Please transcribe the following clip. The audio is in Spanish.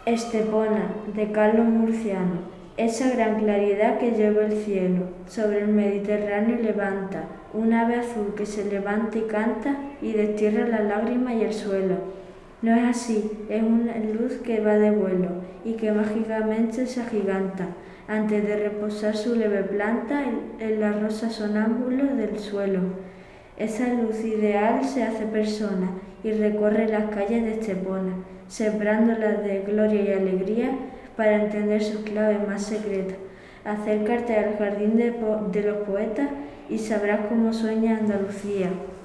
Estepona, de Carlos Murciano, esa gran claridad que lleva el cielo, sobre el Mediterráneo levanta, un ave azul que se levanta y canta, y destierra las lágrimas y el suelo. No es así, es una luz que va de vuelo, y que mágicamente se agiganta, antes de reposar su leve planta en la rosa sonámbulo del suelo. Esa luz ideal se hace persona y recorre las calles de Estepona, sembrándolas de gloria y alegría para entender sus claves más secretas. Acércate al jardín de los poetas y sabrás cómo sueña Andalucía.